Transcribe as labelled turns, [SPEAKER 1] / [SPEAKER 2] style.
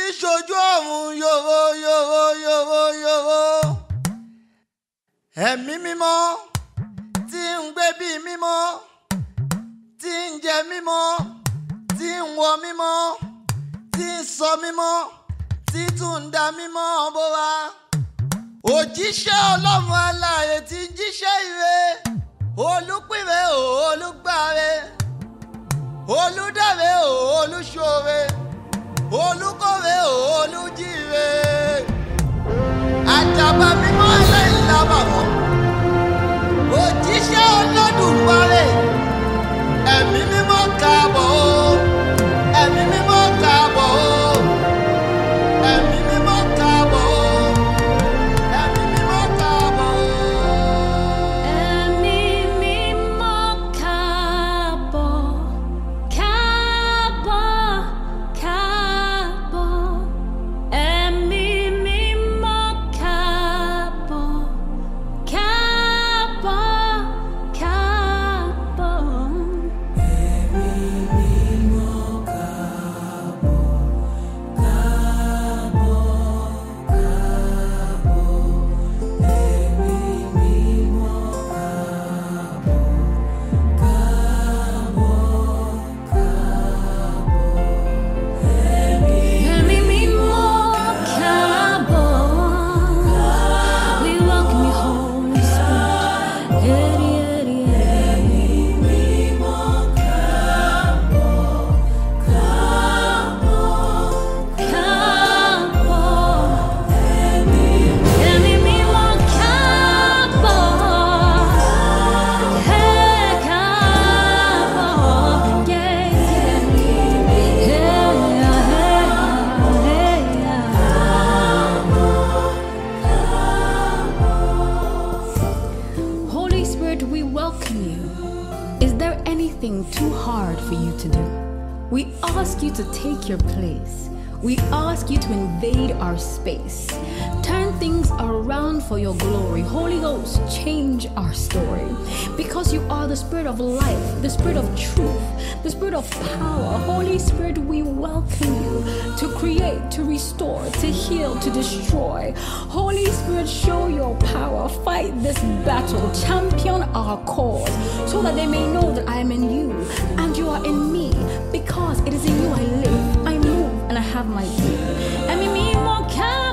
[SPEAKER 1] ṣojú ọ̀run yòrò yòrò yòrò yòrò. Ẹ̀mí mímọ́ tí ń gbé bí mímọ́, tí ń jẹ mímọ́, tí ń wọ mímọ́, tí ń sọ mímọ́, tí tún ń dá mímọ́ bóra. Òjíṣẹ́ Ọlọ́run alààyè tí ń jíṣẹ́ ire, olùpìrẹ olùgbàre, olùdáre olùṣoore, olùkórè olùjíire. Àjàbá mímọ́ aláìlábàwọ́n, òjíṣẹ́ Olódùmarè. Ẹ̀mí mímọ́ káàbọ̀ o, ẹ̀mí mímọ́ káàbọ̀ o, ẹ̀mí mímọ́ káàbọ̀ o, ẹ̀mí mímọ́ káàbọ̀ o.
[SPEAKER 2] Ẹ̀mí mímọ́ káàbọ̀, káàbọ̀, káàbọ̀. Ẹ̀mí mímọ́ káàbọ̀, káàbọ̀, káàbọ̀. Ẹ̀mí mímọ́ káàbọ̀. We welcome you, Holy Spirit. Ẹ̀mí mímọ́ káàbọ̀, káàbọ̀, káàbọ̀. Ẹ̀mí mímọ́ káàbọ̀, káàbọ̀, Holy Spirit, we welcome you. Is there anything too hard for you to do? We ask you to take your place. We ask you to invade our space. Turn things around for your glory. Holy Ghost, change our story. Because you are the Spirit of life, the Spirit of truth, the Spirit of power. Holy Spirit, we welcome you to create, to restore, to heal, to destroy. Holy Spirit, show your power. Fight this battle. Champion our cause so that they may know that I am in you and you are in me. Because it is in you I live, I move, and I have my being. Ẹ̀mí mímọ́ ká